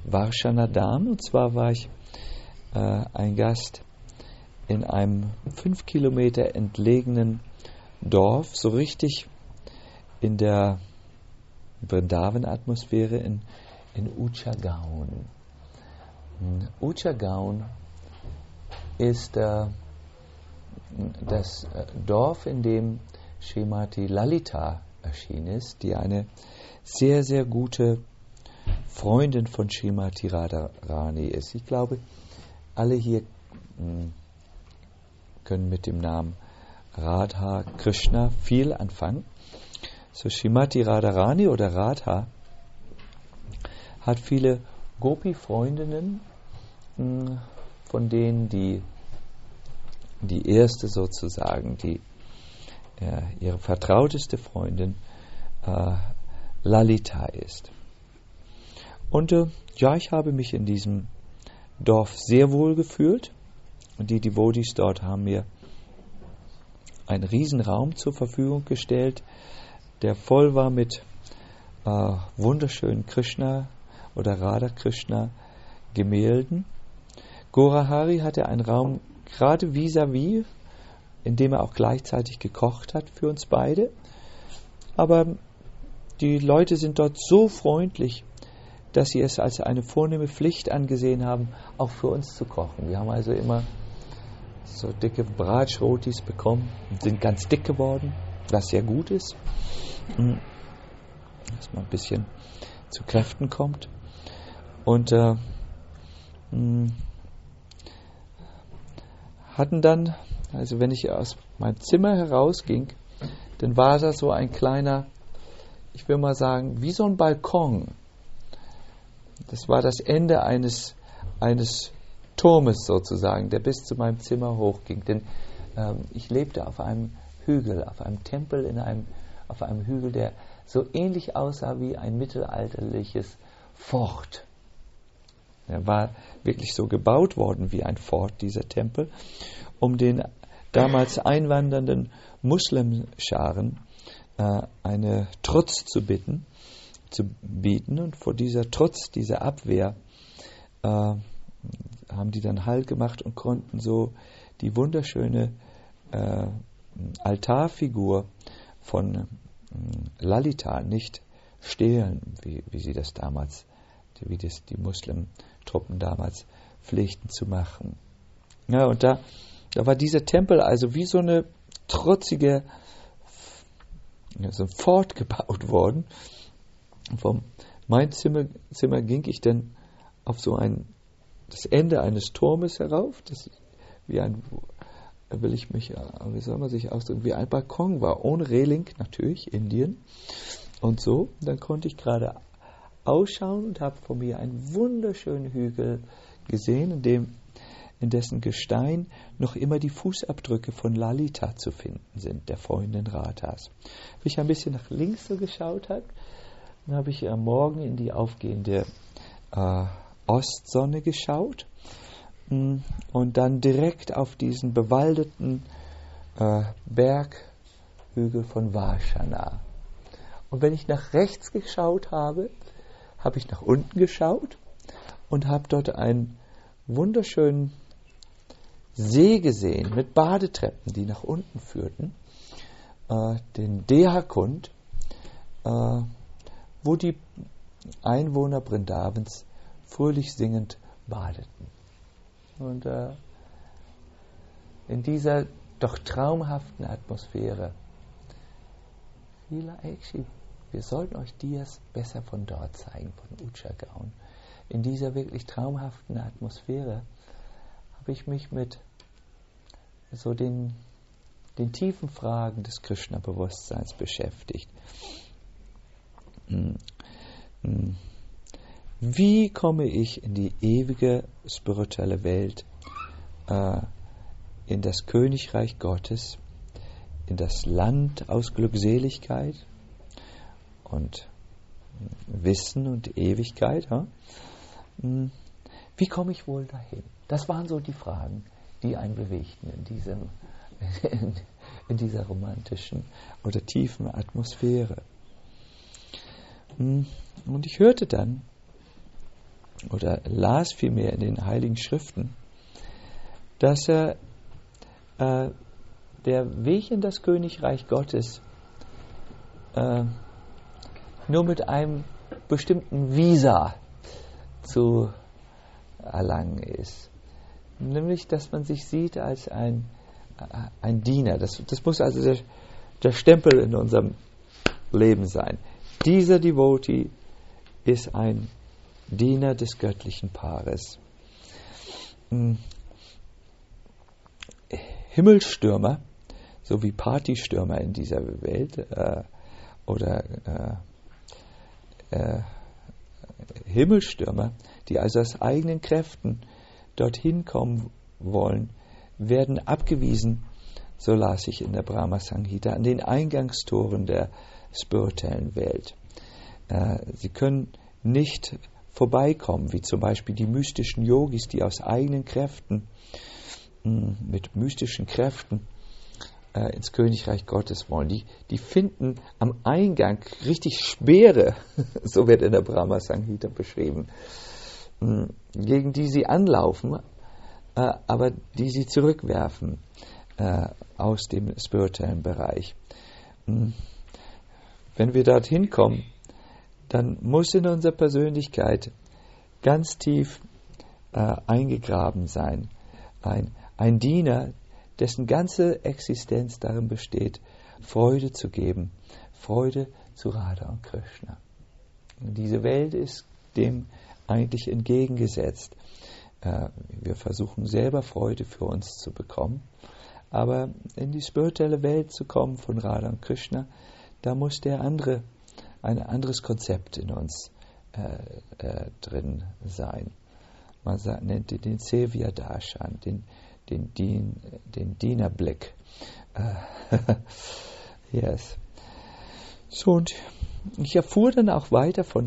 Varshana Dham. Und zwar war ich ein Gast in einem 5 Kilometer entlegenen Dorf, so richtig in der Vrindavan-Atmosphäre in Uchagaon. Uchagaon ist das Dorf, in dem Srimati Lalita erschienen ist, die eine sehr, sehr gute Freundin von Srimati Radharani ist. Ich glaube, alle hier können mit dem Namen Radha Krishna viel anfangen. So Srimati Radharani oder Radha hat viele Gopi-Freundinnen, von denen die erste sozusagen, ihre vertrauteste Freundin Lalita ist. Und ich habe mich in diesem Dorf sehr wohl gefühlt. Und die Devotees dort haben mir einen Riesenraum zur Verfügung gestellt, der voll war mit wunderschönen Krishna oder Radha Krishna Gemälden. Gorahari hatte einen Raum gerade vis-à-vis, in dem er auch gleichzeitig gekocht hat für uns beide. Aber die Leute sind dort so freundlich, dass sie es als eine vornehme Pflicht angesehen haben, auch für uns zu kochen. Wir haben also immer so dicke Bratschrotis bekommen und sind ganz dick geworden, was sehr gut ist, dass man ein bisschen zu Kräften kommt. Und hatten dann, also wenn ich aus meinem Zimmer herausging, dann war das so ein kleiner, ich will mal sagen, wie so ein Balkon. Das war das Ende eines Turmes sozusagen, der bis zu meinem Zimmer hochging. Denn ich lebte auf einem Hügel, auf einem Tempel auf einem Hügel, der so ähnlich aussah wie ein mittelalterliches Fort. Er war wirklich so gebaut worden wie ein Fort, dieser Tempel, um den damals einwandernden Muslimscharen eine Trutz zu bieten. Und vor dieser Abwehr haben die dann Halt gemacht und konnten so die wunderschöne Altarfigur von Lalita nicht stehlen, wie sie das damals, wie das die Muslimtruppen damals pflegten zu machen. Ja, und da war dieser Tempel also wie so eine trotzige, so ein Fort gebaut worden. Von meinem Zimmer ging ich dann auf so das Ende eines Turmes herauf, das wie ein, wie soll man sich ausdrücken, wie ein Balkon war, ohne Reling, natürlich, Indien. Und so, dann konnte ich gerade ausschauen und habe vor mir einen wunderschönen Hügel gesehen, in dessen Gestein noch immer die Fußabdrücke von Lalita zu finden sind, der Freundin Radhas. Wie ich ein bisschen nach links so geschaut habe, dann habe ich am Morgen in die aufgehende Ostsonne geschaut und dann direkt auf diesen bewaldeten Berghügel von Varshana. Und wenn ich nach rechts geschaut habe, habe ich nach unten geschaut und habe dort einen wunderschönen See gesehen mit Badetreppen, die nach unten führten, den Dehakund, wo die Einwohner Vrindavans fröhlich singend badeten. Und in dieser doch traumhaften Atmosphäre, wir sollten euch dies besser von dort zeigen, von Uchagaon. In dieser wirklich traumhaften Atmosphäre habe ich mich mit so den tiefen Fragen des Krishna-Bewusstseins beschäftigt. Wie komme ich in die ewige spirituelle Welt, in das Königreich Gottes, in das Land aus Glückseligkeit und Wissen und Ewigkeit? Wie komme ich wohl dahin? Das waren so die Fragen, die einen bewegten in dieser romantischen oder tiefen Atmosphäre. Und ich hörte dann oder las vielmehr in den Heiligen Schriften, dass der Weg in das Königreich Gottes nur mit einem bestimmten Visa zu erlangen ist. Nämlich, dass man sich sieht als ein Diener. Das muss also der Stempel in unserem Leben sein. Dieser Devotee ist ein Diener des göttlichen Paares. Himmelstürmer, so wie Partystürmer in dieser Welt, oder Himmelstürmer, die also aus eigenen Kräften dorthin kommen wollen, werden abgewiesen, so las ich in der Brahma Samhita, an den Eingangstoren der spirituellen Welt. Sie können nicht vorbeikommen, wie zum Beispiel die mystischen Yogis, die aus eigenen Kräften, mit mystischen Kräften ins Königreich Gottes wollen. Die finden am Eingang richtig Speere, so wird in der Brahma Samhita beschrieben, gegen die sie anlaufen, aber die sie zurückwerfen aus dem spirituellen Bereich. Wenn wir dorthin kommen, dann muss in unserer Persönlichkeit ganz tief eingegraben sein. Ein Diener, dessen ganze Existenz darin besteht, Freude zu geben, Freude zu Radha und Krishna. Und diese Welt ist dem eigentlich entgegengesetzt. Wir versuchen selber Freude für uns zu bekommen, aber in die spirituelle Welt zu kommen von Radha und Krishna, da muss ein anderes Konzept in uns drin sein. Man nennt den Sevya Darshan, den Dienerblick. Yes. So, und ich erfuhr dann auch weiter von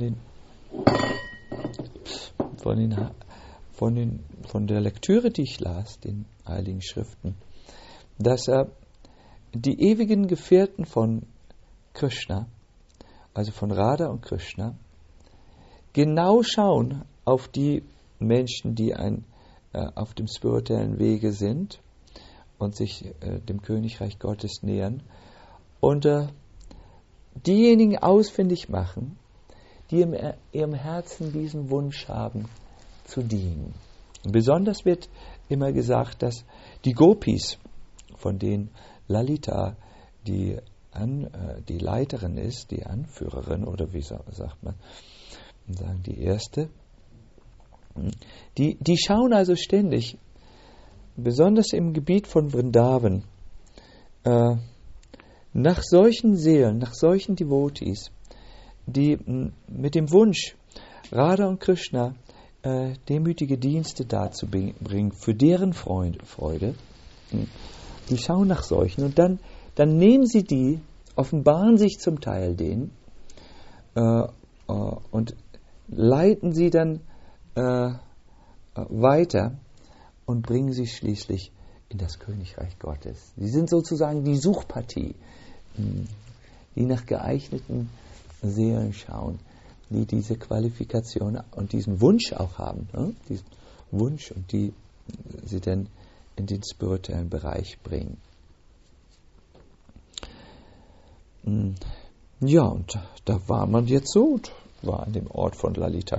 der Lektüre, die ich las, den Heiligen Schriften, dass die ewigen Gefährten von Krishna, also von Radha und Krishna, genau schauen auf die Menschen, die auf dem spirituellen Wege sind und sich dem Königreich Gottes nähern und diejenigen ausfindig machen, die in ihrem Herzen diesen Wunsch haben, zu dienen. Und besonders wird immer gesagt, dass die Gopis, von denen Lalita die Leiterin ist, die Anführerin, oder wie sagt man, sagen die erste, die schauen also ständig, besonders im Gebiet von Vrindavan, nach solchen Seelen, nach solchen Devotees, die mit dem Wunsch, Radha und Krishna demütige Dienste darzubringen, für deren Freude, die schauen nach solchen und dann nehmen sie die, offenbaren sich zum Teil denen und leiten sie dann weiter und bringen sie schließlich in das Königreich Gottes. Sie sind sozusagen die Suchpartie, die nach geeigneten Seelen schauen, die diese Qualifikation und diesen Wunsch auch haben, diesen Wunsch, und die sie dann in den spirituellen Bereich bringen. Ja, und da war man jetzt so, war an dem Ort von Lalita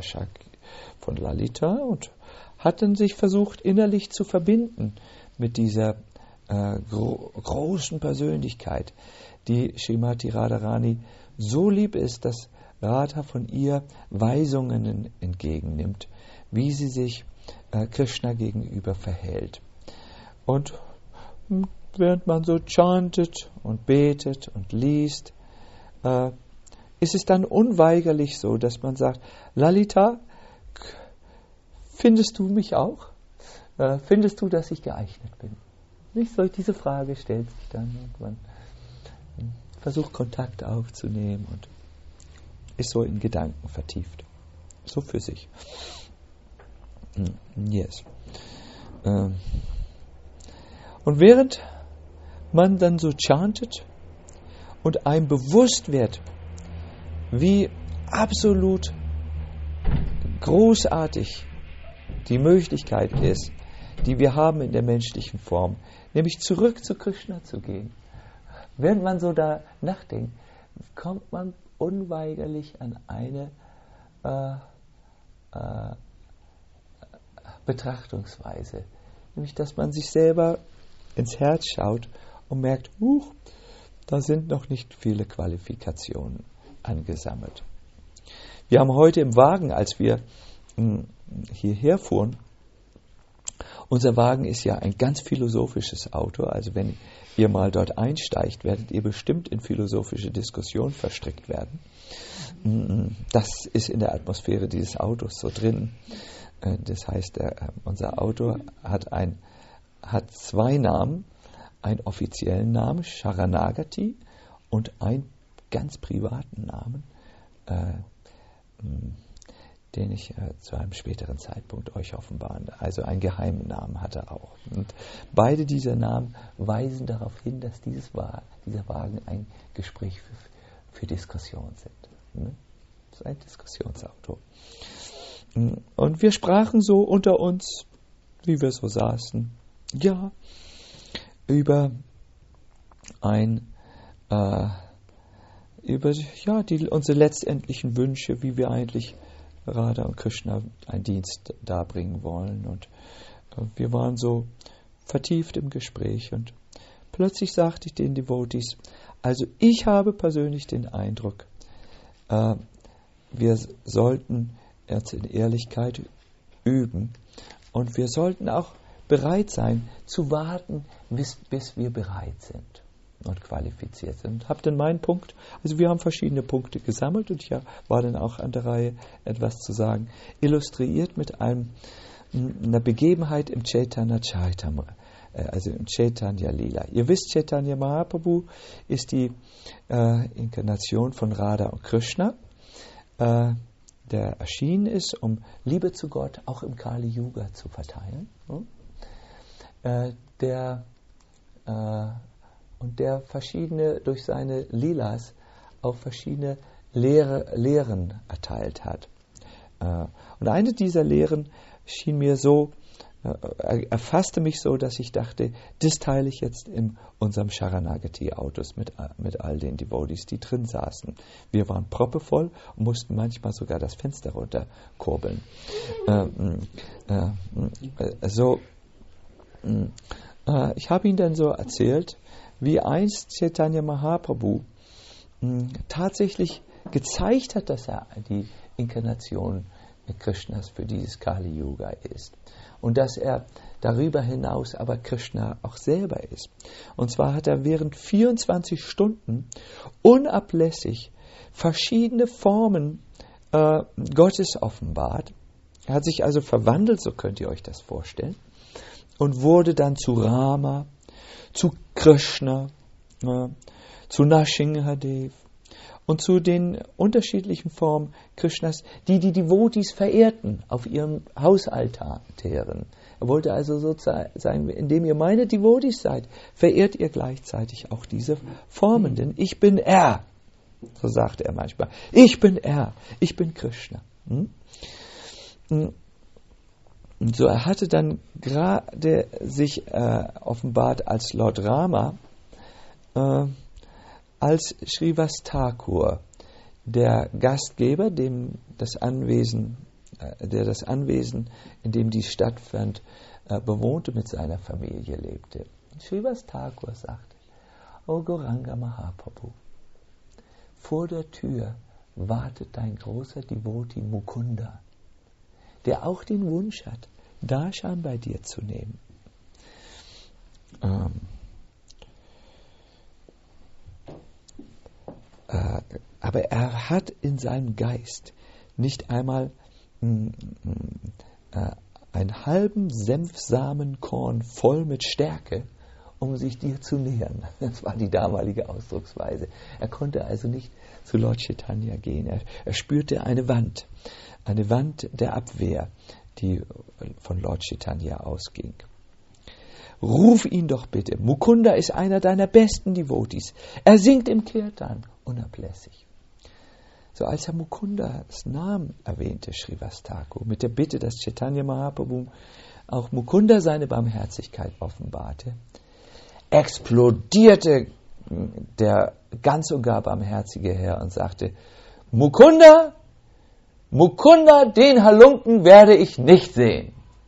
und hat dann sich versucht, innerlich zu verbinden mit dieser großen Persönlichkeit, die Srimati Radharani so lieb ist, dass Radha von ihr Weisungen entgegennimmt, wie sie sich Krishna gegenüber verhält. Und während man so chantet und betet und liest, ist es dann unweigerlich so, dass man sagt, Lalita, findest du mich auch? Findest du, dass ich geeignet bin? Nicht so, diese Frage stellt sich dann und man versucht Kontakt aufzunehmen und ist so in Gedanken vertieft. So für sich. Yes. Und während man dann so chantet und einem bewusst wird, wie absolut großartig die Möglichkeit ist, die wir haben in der menschlichen Form, nämlich zurück zu Krishna zu gehen. Wenn man so da nachdenkt, kommt man unweigerlich an eine Betrachtungsweise, nämlich dass man sich selber ins Herz schaut und merkt, da sind noch nicht viele Qualifikationen angesammelt. Wir haben heute im Wagen, als wir hierher fuhren, unser Wagen ist ja ein ganz philosophisches Auto, also wenn ihr mal dort einsteigt, werdet ihr bestimmt in philosophische Diskussionen verstrickt werden. Das ist in der Atmosphäre dieses Autos so drin. Das heißt, unser Auto hat zwei Namen, einen offiziellen Namen, Sharanagati, und einen ganz privaten Namen, den ich zu einem späteren Zeitpunkt euch offenbaren. Also einen geheimen Namen hat er auch. Und beide dieser Namen weisen darauf hin, dass dieser Wagen ein Gespräch für Diskussion sind. Das ist ein Diskussionsauto. Und wir sprachen so unter uns, wie wir so saßen, über unsere letztendlichen Wünsche, wie wir eigentlich Radha und Krishna einen Dienst darbringen wollen. Und wir waren so vertieft im Gespräch und plötzlich sagte ich den Devotees, also ich habe persönlich den Eindruck, wir sollten jetzt in Ehrlichkeit üben und wir sollten auch bereit sein zu warten, bis wir bereit sind und qualifiziert sind. Habt dann meinen Punkt, also wir haben verschiedene Punkte gesammelt und ich war dann auch an der Reihe, etwas zu sagen, illustriert mit einer Begebenheit im Chaitanya Charitamrita, also im Chaitanya Lila. Ihr wisst, Chaitanya Mahaprabhu ist die Inkarnation von Radha und Krishna, der erschienen ist, um Liebe zu Gott auch im Kali Yuga zu verteilen. Der verschiedene, durch seine Lilas auch verschiedene Lehren erteilt hat. Und eine dieser Lehren schien mir so, erfasste mich so, dass ich dachte, das teile ich jetzt in unserem Sharanagati-Autos mit all den Devotees, die drin saßen. Wir waren proppevoll und mussten manchmal sogar das Fenster runterkurbeln. Ich habe ihn dann so erzählt, wie einst Chaitanya Mahaprabhu tatsächlich gezeigt hat, dass er die Inkarnation Krishnas für dieses Kali Yuga ist. Und dass er darüber hinaus aber Krishna auch selber ist. Und zwar hat er während 24 Stunden unablässig verschiedene Formen Gottes offenbart. Er hat sich also verwandelt, so könnt ihr euch das vorstellen, und wurde dann zu Rama, zu Krishna, zu Nrsimhadev und zu den unterschiedlichen Formen Krishnas, die Devotees verehrten auf ihren Hausaltären. Er wollte also sozusagen, indem ihr meine Devotees seid, verehrt ihr gleichzeitig auch diese Formen, denn ich bin er. So sagte er manchmal. Ich bin er, ich bin Krishna. Und so, er hatte dann gerade sich offenbart als Lord Rama, als Srivas Thakur, der Gastgeber, der das Anwesen, in dem die stattfand, bewohnte, mit seiner Familie lebte. Srivas Thakur sagte, O Gauranga Mahaprabhu, vor der Tür wartet dein großer Devotee Mukunda, der auch den Wunsch hat, Darshan bei dir zu nehmen. Aber er hat in seinem Geist nicht einmal einen halben Senfsamenkorn voll mit Stärke, um sich dir zu nähern. Das war die damalige Ausdrucksweise. Er konnte also nicht zu Lord Chaitanya gehen. Er spürte eine Wand der Abwehr, die von Lord Chaitanya ausging. Ruf ihn doch bitte. Mukunda ist einer deiner besten Devotees. Er singt im Kirtan unablässig. So als er Mukundas Namen erwähnte, Srivastaka, mit der Bitte, dass Chaitanya Mahaprabhu auch Mukunda seine Barmherzigkeit offenbarte, explodierte der ganz und gar barmherzige Herr und sagte, Mukunda, den Halunken werde ich nicht sehen.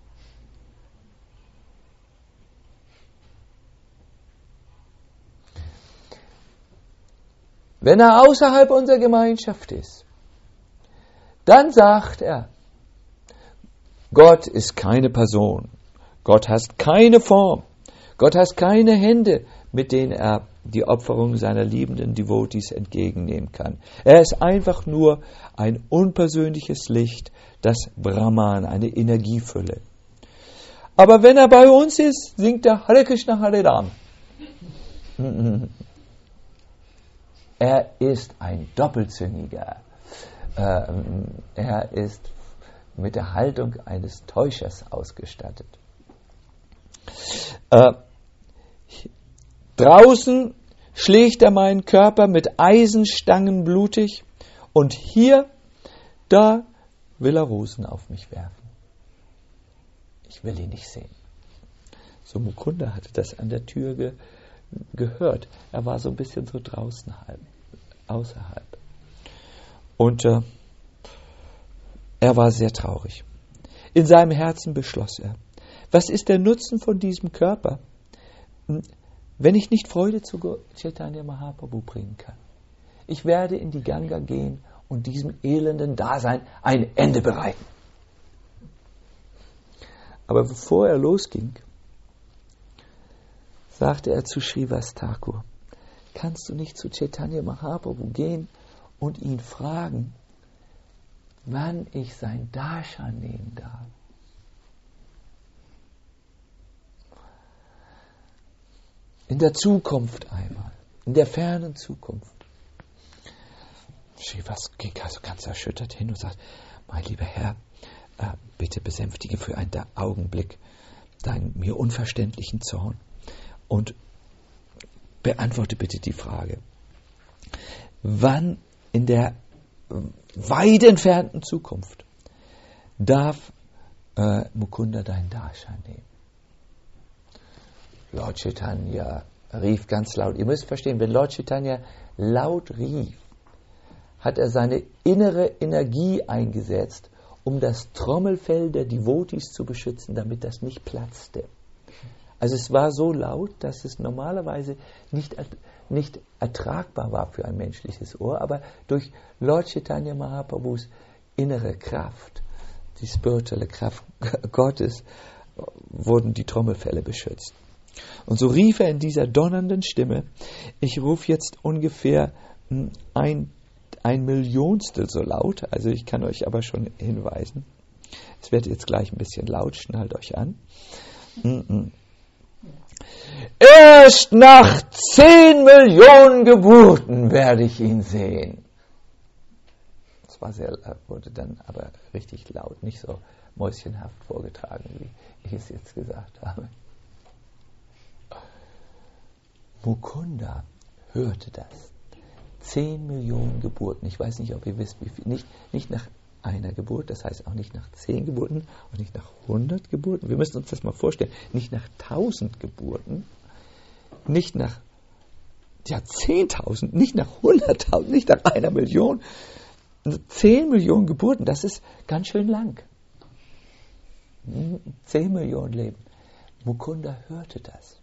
Wenn er außerhalb unserer Gemeinschaft ist, dann sagt er, Gott ist keine Person, Gott hat keine Form, Gott hat keine Hände, mit denen er die Opferung seiner liebenden Devotees entgegennehmen kann. Er ist einfach nur ein unpersönliches Licht, das Brahman, eine Energiefülle. Aber wenn er bei uns ist, singt er Hare Krishna, Hare Ram. Er ist ein Doppelzüngiger. Er ist mit der Haltung eines Täuschers ausgestattet. Draußen schlägt er meinen Körper mit Eisenstangen blutig und hier, da will er Rosen auf mich werfen. Ich will ihn nicht sehen. So Mukunda hatte das an der Tür gehört. Er war so ein bisschen so draußen außerhalb. Und er war sehr traurig. In seinem Herzen beschloss er, was ist der Nutzen von diesem Körper, wenn ich nicht Freude zu Chaitanya Mahaprabhu bringen kann? Ich werde in die Ganga gehen und diesem elenden Dasein ein Ende bereiten. Aber bevor er losging, sagte er zu Srivastaka, kannst du nicht zu Chaitanya Mahaprabhu gehen und ihn fragen, wann ich sein Darshan nehmen darf? In der Zukunft einmal, in der fernen Zukunft. Srivastaka ging also ganz erschüttert hin und sagt, mein lieber Herr, bitte besänftige für einen Augenblick deinen mir unverständlichen Zorn und beantworte bitte die Frage, wann in der weit entfernten Zukunft darf Mukunda deinen Darshan nehmen? Lord Chaitanya rief ganz laut. Ihr müsst verstehen, wenn Lord Chaitanya laut rief, hat er seine innere Energie eingesetzt, um das Trommelfell der Devotees zu beschützen, damit das nicht platzte. Also es war so laut, dass es normalerweise nicht ertragbar war für ein menschliches Ohr, aber durch Lord Chaitanya Mahaprabhus innere Kraft, die spirituelle Kraft Gottes, wurden die Trommelfelle beschützt. Und so rief er in dieser donnernden Stimme, ich rufe jetzt ungefähr ein Millionstel so laut, also ich kann euch aber schon hinweisen, es wird jetzt gleich ein bisschen laut, schnallt euch an. Erst nach 10 Millionen Geburten werde ich ihn sehen. Das wurde dann aber richtig laut, nicht so mäuschenhaft vorgetragen, wie ich es jetzt gesagt habe. Mukunda hörte das. 10 Millionen Geburten. Ich weiß nicht, ob ihr wisst, wie viel. Nicht nach einer Geburt, das heißt auch nicht nach 10 Geburten und nicht nach 100 Geburten. Wir müssen uns das mal vorstellen. Nicht nach 1000 Geburten, nicht nach 10.000, nicht nach 100.000, nicht nach 1 Million. 10 Millionen Geburten, das ist ganz schön lang. 10 Millionen Leben. Mukunda hörte das.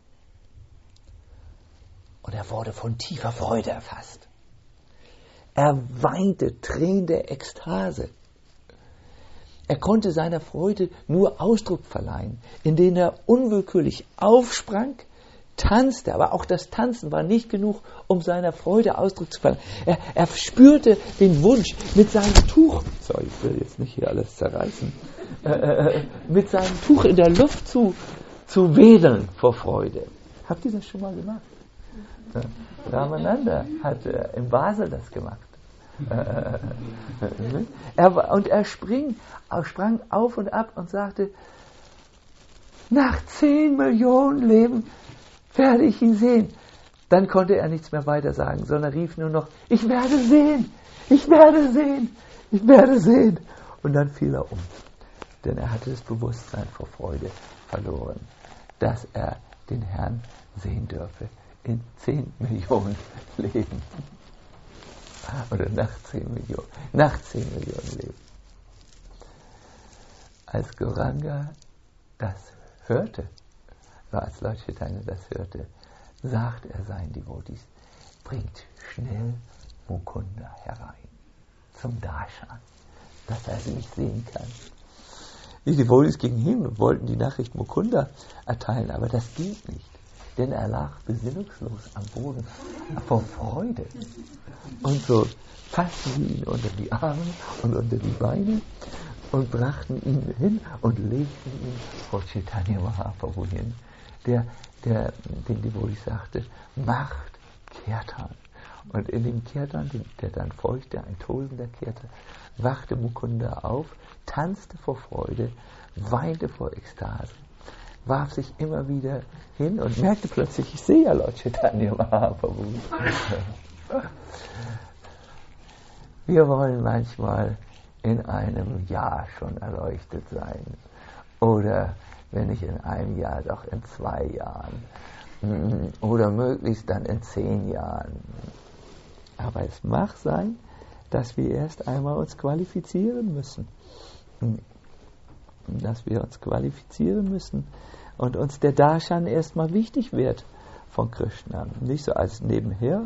Und er wurde von tiefer Freude erfasst. Er weinte Tränen der Ekstase. Er konnte seiner Freude nur Ausdruck verleihen, indem er unwillkürlich aufsprang, tanzte, aber auch das Tanzen war nicht genug, um seiner Freude Ausdruck zu verleihen. Er spürte den Wunsch, mit seinem Tuch, ich will jetzt nicht hier alles zerreißen, mit seinem Tuch in der Luft zu wedeln vor Freude. Habt ihr das schon mal gemacht? Ramananda hat in Basel das gemacht. Er sprang auf und ab und sagte, nach 10 Millionen Leben werde ich ihn sehen. Dann konnte er nichts mehr weiter sagen, sondern rief nur noch, ich werde sehen, ich werde sehen, ich werde sehen. Und dann fiel er um, denn er hatte das Bewusstsein vor Freude verloren, dass er den Herrn sehen dürfe in 10 Millionen Leben. Oder nach 10 Millionen Leben. Als Gauranga das hörte, als Lord Chaitanya das hörte, sagt er seinen Devotees, bringt schnell Mukunda herein zum Darshan, dass er sie nicht sehen kann. Die Devotees gingen hin und wollten die Nachricht Mukunda erteilen, aber das ging nicht, denn er lag besinnungslos am Boden vor Freude. Und so fassten sie ihn unter die Arme und unter die Beine und brachten ihn hin und legten ihn vor Chaitanya Mahaprabhu hin, der den Devotees sagte, macht Kirtan. Und in dem Kirtan, der dann folgte, ein tosender Kirtan, wachte Mukunda auf, tanzte vor Freude, weinte vor Ekstase, warf sich immer wieder hin und merkte plötzlich, ich sehe ja Lord Chaitanya Mahaprabhu. Wir wollen manchmal in einem Jahr schon erleuchtet sein. Oder wenn nicht in einem Jahr, doch in 2 Jahren. Oder möglichst dann in 10 Jahren. Aber es mag sein, dass wir erst einmal uns qualifizieren müssen. Dass wir uns qualifizieren müssen und uns der Darshan erstmal wichtig wird von Krishna. Nicht so als nebenher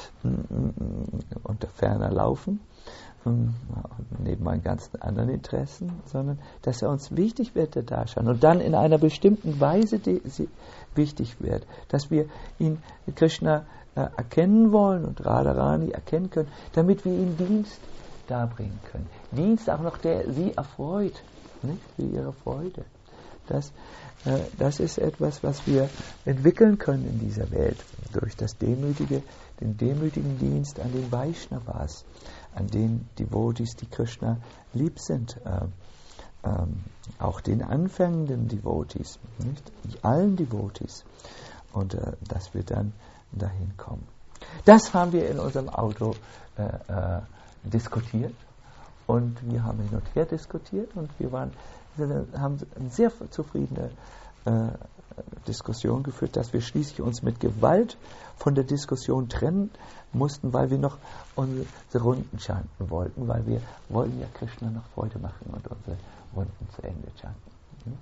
unter ferner Laufen, neben meinen ganzen anderen Interessen, sondern dass er uns wichtig wird, der Darshan, und dann in einer bestimmten Weise wichtig wird, dass wir ihn, Krishna, erkennen wollen und Radharani erkennen können, damit wir ihm Dienst darbringen können. Dienst auch noch, der sie erfreut, nicht? Für ihre Freude. Das ist etwas, was wir entwickeln können in dieser Welt, durch den demütigen Dienst an den Vaishnavas, an den Devotees, die Krishna lieb sind, auch den anfängenden Devotees, nicht? Allen Devotees, und dass wir dann dahin kommen. Das haben wir in unserem Auto diskutiert, und wir haben hin und her diskutiert, und wir haben eine sehr zufriedene Diskussion geführt, dass wir schließlich uns mit Gewalt von der Diskussion trennen mussten, weil wir noch unsere Runden chanten wollten, weil wir wollten ja Krishna noch Freude machen und unsere Runden zu Ende chanten.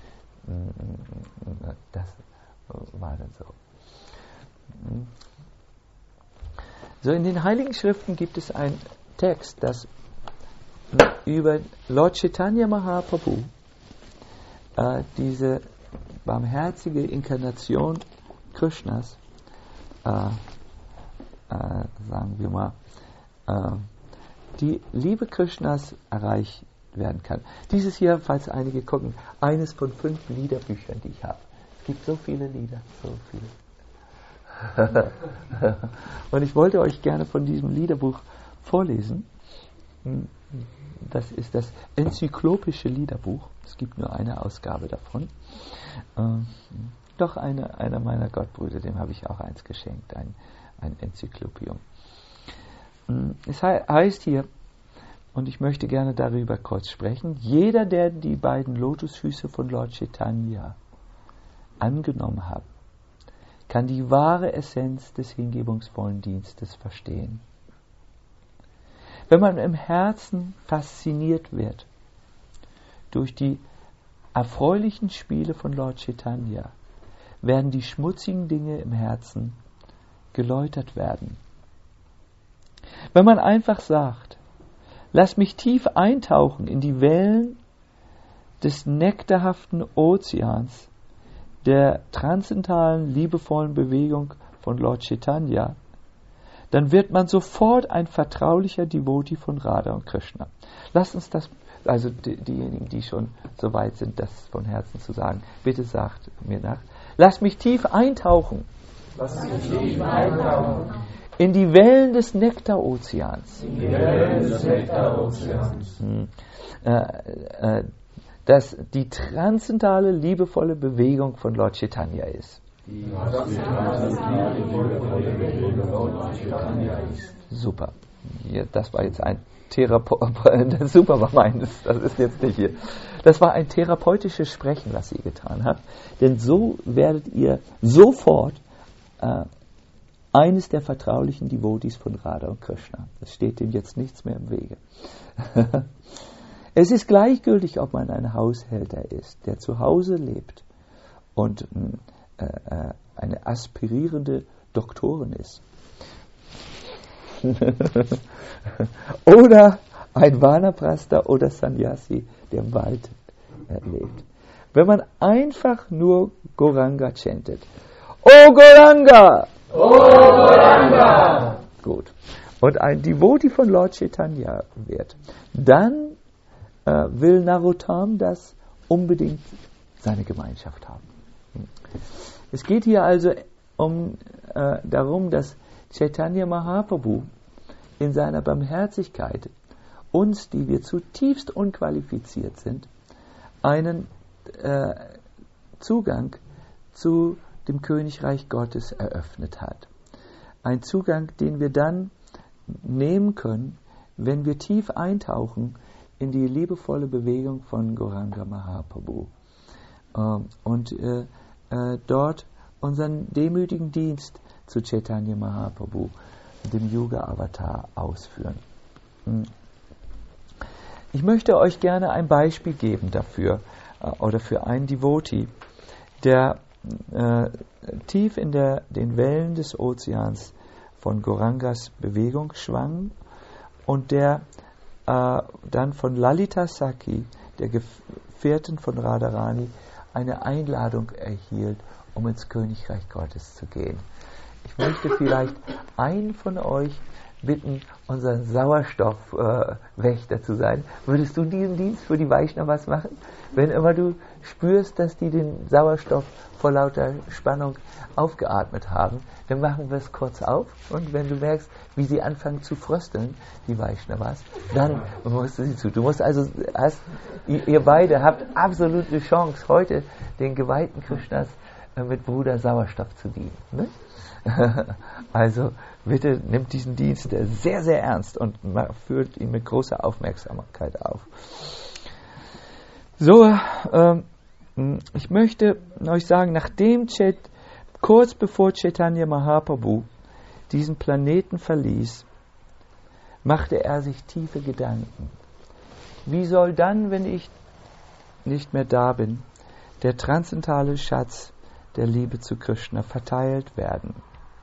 Das war dann so. So, in den Heiligen Schriften gibt es einen Text, das über Lord Chaitanya Mahaprabhu, diese barmherzige Inkarnation Krishnas, sagen wir mal, die Liebe Krishnas erreicht werden kann. Dieses hier, falls einige gucken, eines von 5 Liederbüchern, die ich habe. Es gibt so viele Lieder, so viele. Und ich wollte euch gerne von diesem Liederbuch vorlesen. Das ist das enzyklopische Liederbuch. Es gibt nur eine Ausgabe davon. Doch einer meiner Gottbrüder, dem habe ich auch eins geschenkt, ein Enzyklopium. Es heißt hier, und ich möchte gerne darüber kurz sprechen, jeder, der die beiden Lotusfüße von Lord Chaitanya angenommen hat, kann die wahre Essenz des hingebungsvollen Dienstes verstehen. Wenn man im Herzen fasziniert wird durch die erfreulichen Spiele von Lord Chaitanya, werden die schmutzigen Dinge im Herzen geläutert werden. Wenn man einfach sagt, lass mich tief eintauchen in die Wellen des nektarhaften Ozeans der transzendentalen, liebevollen Bewegung von Lord Chaitanya, dann wird man sofort ein vertraulicher Devotee von Radha und Krishna. Lasst uns das, also diejenigen, die schon so weit sind, das von Herzen zu sagen, bitte sagt mir nach. Lass mich tief eintauchen. In die Wellen des Nektarozeans. Dass die transzendentale, liebevolle Bewegung von Lord Chaitanya ist. Super. Ja, das war jetzt ein super war meines, das ist jetzt nicht hier. Das war ein therapeutisches Sprechen, was ihr getan habt. Denn so werdet ihr sofort eines der vertraulichen Devotees von Radha und Krishna. Es steht dem jetzt nichts mehr im Wege. Es ist gleichgültig, ob man ein Haushälter ist, der zu Hause lebt und eine aspirierende Doktorin ist. Oder ein Vanaprastha oder Sannyasi, der im Wald lebt. Wenn man einfach nur Gauranga chantet. Oh Gauranga! Oh Gauranga! Gut. Und ein Devotee von Lord Chaitanya wird, dann will Narottam das unbedingt seine Gemeinschaft haben. Es geht hier also darum, dass Chaitanya Mahaprabhu in seiner Barmherzigkeit uns, die wir zutiefst unqualifiziert sind, einen Zugang zu dem Königreich Gottes eröffnet hat. Ein Zugang, den wir dann nehmen können, wenn wir tief eintauchen in die liebevolle Bewegung von Gauranga Mahaprabhu und dort unseren demütigen Dienst zu Chaitanya Mahaprabhu, dem Yoga-Avatar, ausführen. Ich möchte euch gerne ein Beispiel geben dafür, oder für einen Devotee, der tief in den Wellen des Ozeans von Gaurangas Bewegung schwang und der dann von Lalita Sakhi, der Gefährtin von Radharani, eine Einladung erhielt, um ins Königreich Gottes zu gehen. Ich möchte vielleicht einen von euch bitten, unser Sauerstoffwächter zu sein. Würdest du diesen Dienst für die Vaishnavas machen? Wenn immer du spürst, dass die den Sauerstoff vor lauter Spannung aufgeatmet haben, dann machen wir es kurz auf, und wenn du merkst, wie sie anfangen zu frösteln, die Vaishnavas, dann musst du sie zu. Du musst also, ihr beide habt absolute Chance, heute den geweihten Krishnas mit Bruder Sauerstoff zu dienen. Ne? Also bitte nimmt diesen Dienst sehr, sehr ernst und führt ihn mit großer Aufmerksamkeit auf. So, ich möchte euch sagen, nachdem kurz bevor Chaitanya Mahaprabhu diesen Planeten verließ, machte er sich tiefe Gedanken. Wie soll dann, wenn ich nicht mehr da bin, der transzendentale Schatz der Liebe zu Krishna verteilt werden?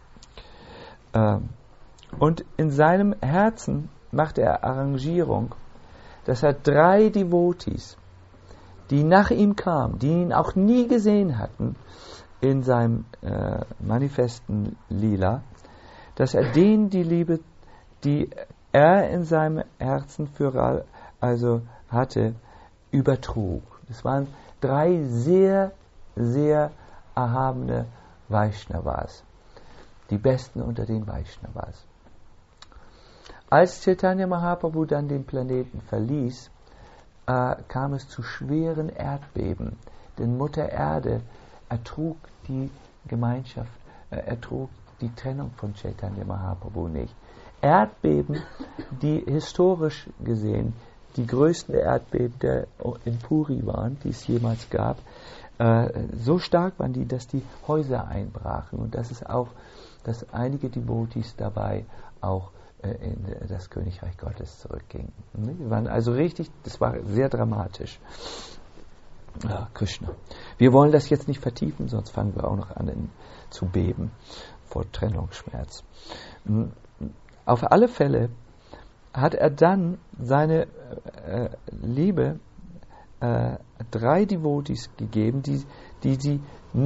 Und in seinem Herzen machte er Arrangierung, dass er 3 Devotees, die nach ihm kamen, die ihn auch nie gesehen hatten in seinem manifesten Lila, dass er denen die Liebe, die er in seinem Herzen hatte, übertrug. Es waren 3 sehr, sehr erhabene Vaishnavas, die besten unter den Vaishnavas. Als Chaitanya Mahaprabhu dann den Planeten verließ, kam es zu schweren Erdbeben, denn Mutter Erde ertrug die Gemeinschaft, ertrug die Trennung von Chaitanya Mahaprabhu nicht. Erdbeben, die historisch gesehen die größten Erdbeben in Puri waren, die es jemals gab, so stark waren die, dass die Häuser einbrachen, und dass einige Devotees dabei auch in das Königreich Gottes zurückgingen. Die waren also das war sehr dramatisch. Ja, Krishna. Wir wollen das jetzt nicht vertiefen, sonst fangen wir auch noch an zu beben vor Trennungsschmerz. Auf alle Fälle hat er dann seine Liebe 3 Devotees gegeben, die sie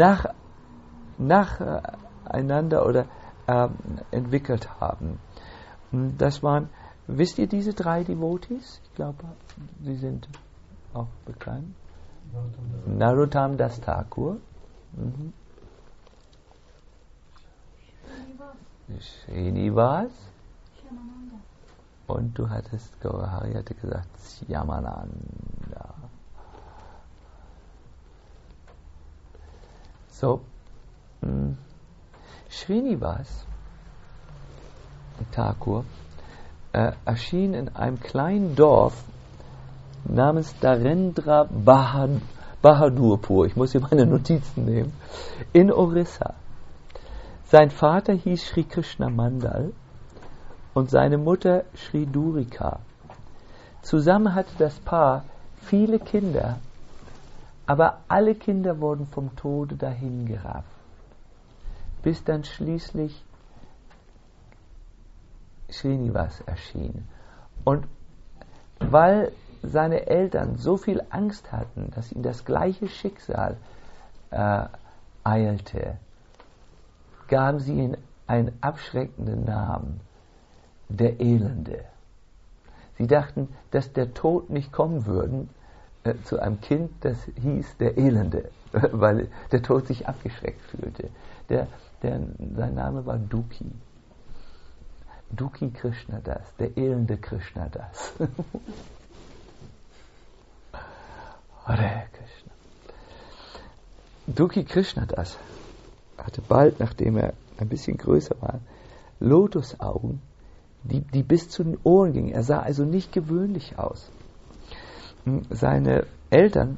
nacheinander oder entwickelt haben. Das waren, wisst ihr diese 3 Devotees? Ich glaube, sie sind auch bekannt. Narottam Das Thakur. Srinivas. Und du hattest, Gaurahari hatte gesagt, Yamananda. So, Srinivas Thakur erschien in einem kleinen Dorf namens Narendra Bahadurpur, ich muss hier meine Notizen nehmen, in Orissa. Sein Vater hieß Sri Krishna Mandal und seine Mutter Sri Durika. Zusammen hatte das Paar viele Kinder, aber alle Kinder wurden vom Tode dahingerafft, bis dann schließlich Srinivas erschien. Und weil seine Eltern so viel Angst hatten, dass ihnen das gleiche Schicksal eilte, gaben sie ihm einen abschreckenden Namen, der Elende. Sie dachten, dass der Tod nicht kommen würde zu einem Kind, das hieß der Elende, weil der Tod sich abgeschreckt fühlte. Sein Name war Duki. Duki Krishnadas, der elende Krishnadas. Hare Krishna. Duki Krishnadas hatte bald, nachdem er ein bisschen größer war, Lotusaugen, die bis zu den Ohren gingen. Er sah also nicht gewöhnlich aus. Seine Eltern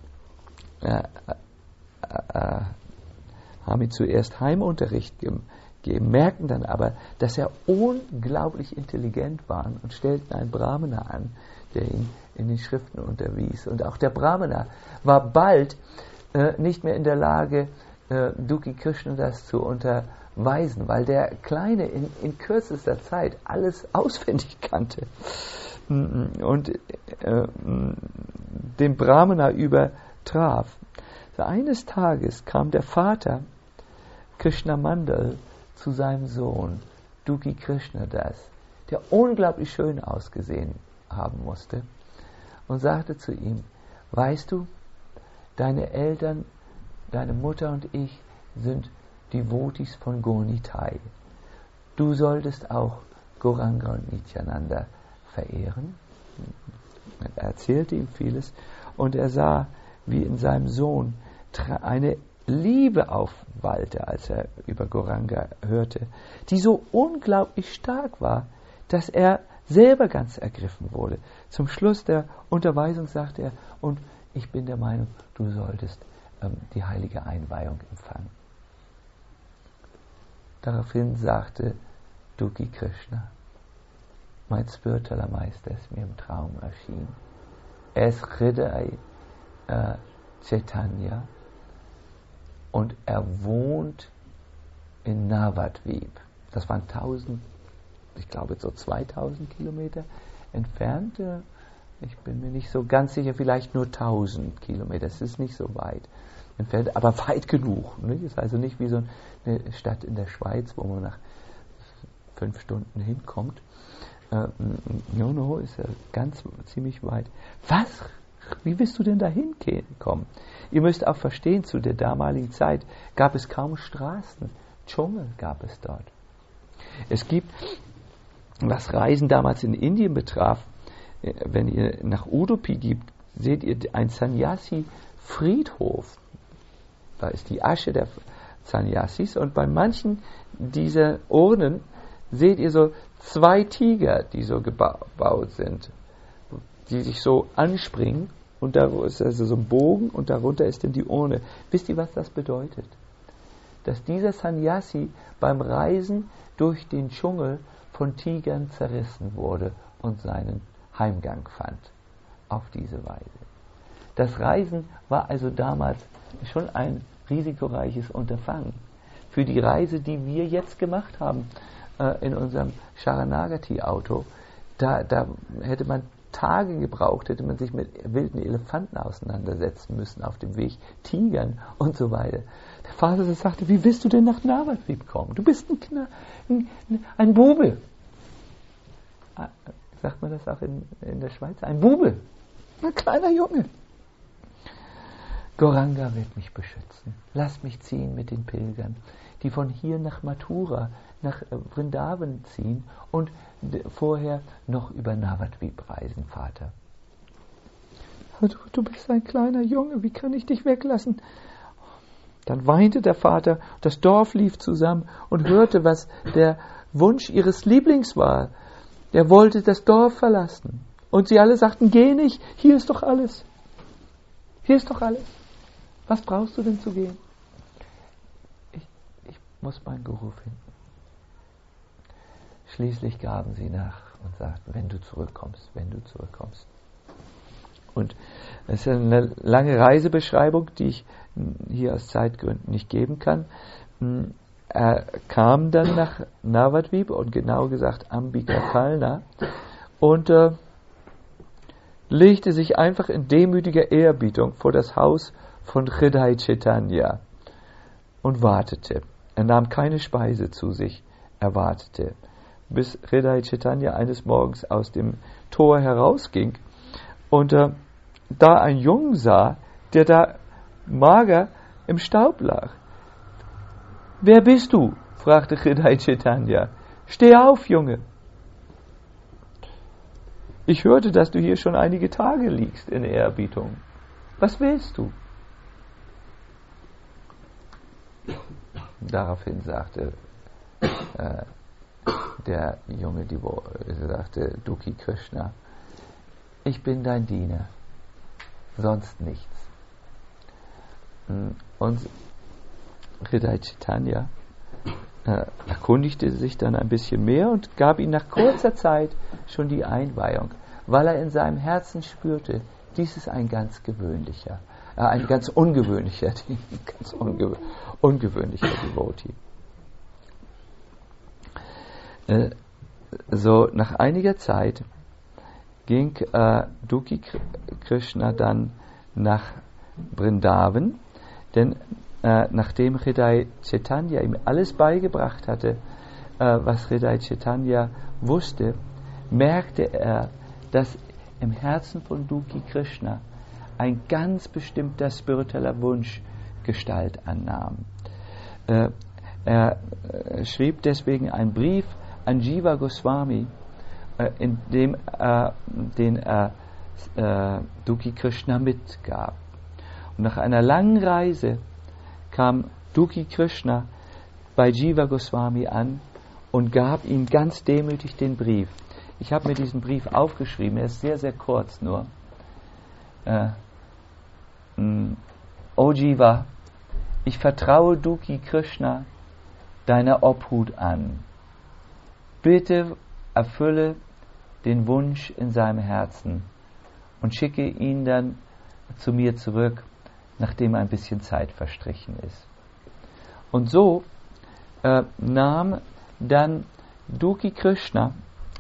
haben ihm zuerst Heimunterricht gegeben, merkten dann aber, dass er unglaublich intelligent war und stellten einen Brahmana an, der ihn in den Schriften unterwies. Und auch der Brahmana war bald nicht mehr in der Lage, Duki Krishnadas zu unterweisen, weil der Kleine in kürzester Zeit alles auswendig kannte und den Brahmana übertraf. So eines Tages kam der Vater Krishna Mandal zu seinem Sohn Duki Krishnadas, der unglaublich schön ausgesehen haben musste, und sagte zu ihm: Weißt du, deine Eltern, deine Mutter und ich sind Devotis von Gaur-Nitai. Du solltest auch Gauranga und Nityananda verehren. Er erzählte ihm vieles und er sah, wie in seinem Sohn eine Liebe aufwallte, als er über Gauranga hörte, die so unglaublich stark war, dass er selber ganz ergriffen wurde. Zum Schluss der Unterweisung sagte er: Und ich bin der Meinung, du solltest die heilige Einweihung empfangen. Daraufhin sagte Duki Krishna: Mein spiritueller Meister ist mir im Traum erschienen. Er ist Hridaya Chaitanya und er wohnt in Navadvip. Das waren 2000 Kilometer entfernt. Ich bin mir nicht so ganz sicher, vielleicht nur 1000 Kilometer. Es ist nicht so weit entfernt, aber weit genug. Es ist also nicht wie so eine Stadt in der Schweiz, wo man nach 5 Stunden hinkommt. Ist ja ziemlich weit. Was? Wie bist du denn da hinkommen? Ihr müsst auch verstehen, zu der damaligen Zeit gab es kaum Straßen. Dschungel gab es dort. Es gibt, was Reisen damals in Indien betraf, wenn ihr nach Udupi geht, seht ihr ein Sannyasi-Friedhof. Da ist die Asche der Sannyasis und bei manchen dieser Urnen seht ihr so 2 Tiger, die so gebaut sind, die sich so anspringen, und da ist also so ein Bogen und darunter ist dann die Urne. Wisst ihr, was das bedeutet? Dass dieser Sannyasi beim Reisen durch den Dschungel von Tigern zerrissen wurde und seinen Heimgang fand. Auf diese Weise. Das Reisen war also damals schon ein risikoreiches Unterfangen. Für die Reise, die wir jetzt gemacht haben in unserem Sharanagati-Auto, da hätte man Tage gebraucht, hätte man sich mit wilden Elefanten auseinandersetzen müssen auf dem Weg, Tigern und so weiter. Der Vater sagte: Wie willst du denn nach Navadvip kommen? Du bist ein Bube. Sagt man das auch in der Schweiz? Ein Bube, ein kleiner Junge. Gauranga wird mich beschützen. Lass mich ziehen mit den Pilgern, die von hier nach Mathura, nach Vrindavan ziehen und vorher noch über Navadvip reisen, Vater. Du bist ein kleiner Junge, wie kann ich dich weglassen? Dann weinte der Vater, das Dorf lief zusammen und hörte, was der Wunsch ihres Lieblings war. Er wollte das Dorf verlassen. Und sie alle sagten, geh nicht, hier ist doch alles. Hier ist doch alles. Was brauchst du denn zu gehen? Ich muss meinen Guru finden. Schließlich gaben sie nach und sagten, wenn du zurückkommst. Und es ist eine lange Reisebeschreibung, die ich hier aus Zeitgründen nicht geben kann. Er kam dann nach Navadvip und genau gesagt Ambikakalna und legte sich einfach in demütiger Ehrerbietung vor das Haus von Hridaya Chaitanya und wartete. Er nahm keine Speise zu sich, er wartete, bis Hridaya Chaitanya eines Morgens aus dem Tor herausging und da einen Jungen sah, der da mager im Staub lag. »Wer bist du?« fragte Hridaya Chaitanya. »Steh auf, Junge! Ich hörte, dass du hier schon einige Tage liegst in Ehrerbietung. Was willst du?« Daraufhin sagte der junge sagte Duki Krishna, ich bin dein Diener, sonst nichts. Und Hridaya Chaitanya erkundigte sich dann ein bisschen mehr und gab ihm nach kurzer Zeit schon die Einweihung, weil er in seinem Herzen spürte, dies ist ein ganz gewöhnlicher, ein ganz ungewöhnlicher Devotee. So nach einiger Zeit ging Duki Krishna dann nach Vrindavan, denn nachdem Hridaya Chaitanya ihm alles beigebracht hatte, was Hridaya Chaitanya wusste, merkte er, dass im Herzen von Duki Krishna ein ganz bestimmter spiritueller Wunsch Gestalt annahm. Er schrieb deswegen einen Brief an Jiva Goswami, in dem den er Duki Krishna mitgab. Und nach einer langen Reise kam Duki Krishna bei Jiva Goswami an und gab ihm ganz demütig den Brief. Ich habe mir diesen Brief aufgeschrieben, er ist sehr, sehr kurz nur. O Jiva, ich vertraue Duki Krishna deiner Obhut an. Bitte erfülle den Wunsch in seinem Herzen und schicke ihn dann zu mir zurück, nachdem ein bisschen Zeit verstrichen ist. Und so nahm dann Duki Krishna,